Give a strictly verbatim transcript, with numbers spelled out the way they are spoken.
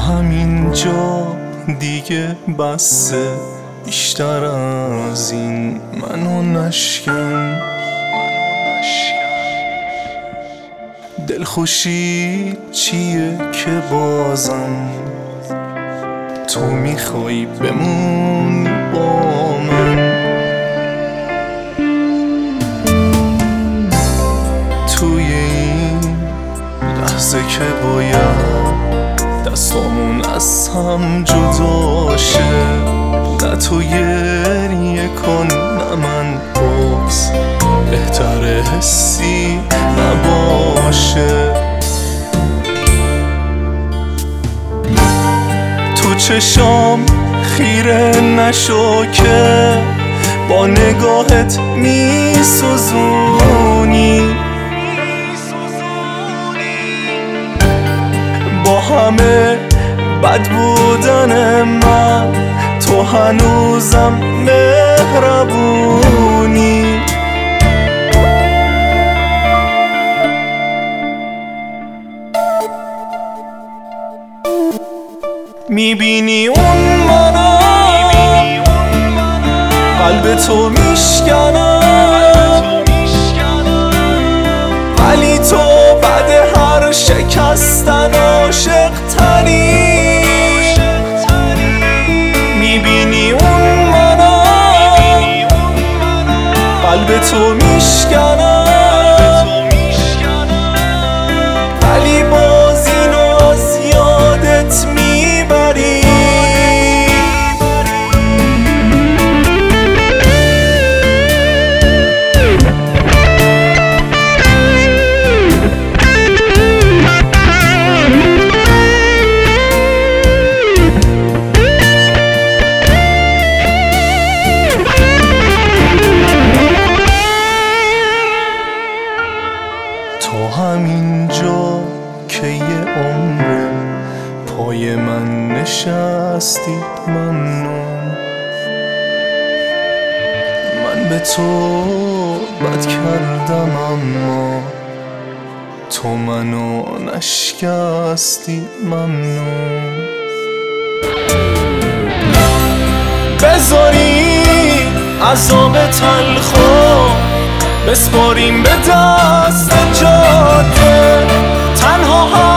همینجا دیگه بسه، بیشتر از این منو نشکن. دلخوشی چیه که بازم تو میخوای بمونی با من؟ توی این لحظه که باید دستامون از هم جدا شه، نه تو گریه کن نه من، باز بهتره حسی نباشه. تو چشام خیره نشو که با نگاهت میسوزونی، با همه بد بودن من تو هنوزم مهربونی. میبینی اون منو قلب تو میشکنم، ولی تو بعد هر شکستن عاشق تری. میبینی اون منو قلب تو میشکنم، ولی باز اینو از یادت میبری. تو همینجا که یه عمره پای من نشستی ممنون. من به تو بد کردم اما تو منو نشکستی ممنون. بذاری عذاب تلخو بسپاریم به دست جاده، تنها